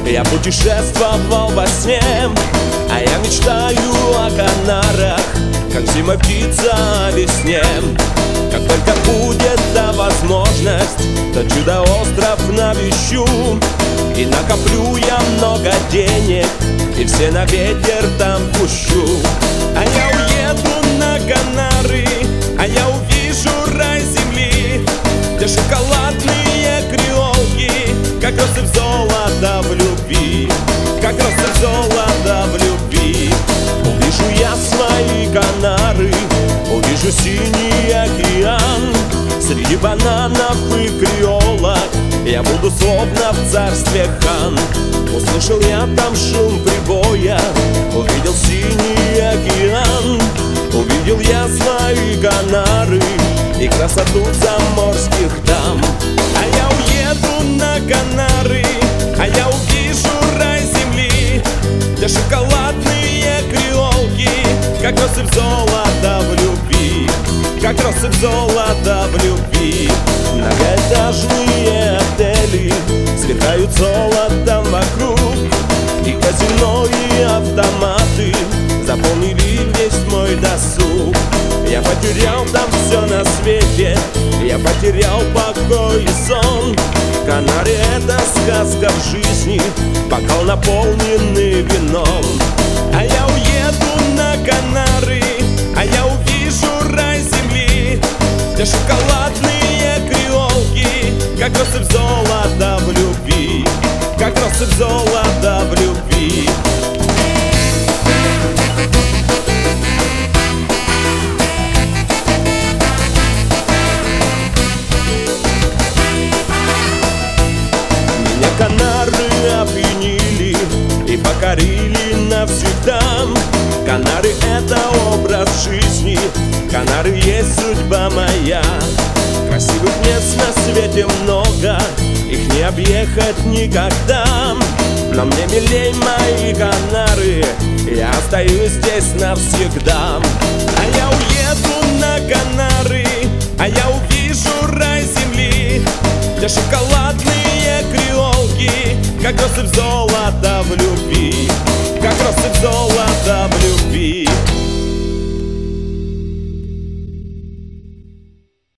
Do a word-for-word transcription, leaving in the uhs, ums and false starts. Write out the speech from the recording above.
Я путешествовал во сне, а я мечтаю о Канарах, как зимой птица о весне. Как только будет та возможность, то чудо-остров навещу. И накоплю я много денег, и все на ветер там пущу. А я уеду на Канары, а я увижу рай земли, где шоколадные креолки, как россыпь золота в любви, как россыпь золота в любви. Увижу я свои Канары, увижу синий океан. Среди бананов и креолок я буду словно в царстве хан. Услышал я там шум прибоя, увидел синий океан. Увидел я свои Канары и красоту заморских дам. А я уеду на Канары, а я увижу рай земли, где шоколадные креолки, как россыпь золота в любви, как россыпь золота в любви. Многоэтажные отели сверкают золотом вокруг, и казино, и автоматы заполнили весь мой досуг. Я потерял там все на свете, я потерял покой и сон. Канары — это сказка в жизни, бокал наполненный вином. А я уеду на Канары, а я увижу рай земли, где шоколадные креолки, как россыпь золота в любви, как россыпь золота в любви. Меня Канары опьянили и покорили навсегда. Канары — это образ жизни, Канары есть судьба моя. Красивых мест на свете много, их не объехать никогда. Но мне милей мои Канары, я остаюсь здесь навсегда. А я уеду на Канары, а я увижу рай земли, где шоколадные креолки, как россыпь золота в любви, как россыпь золота.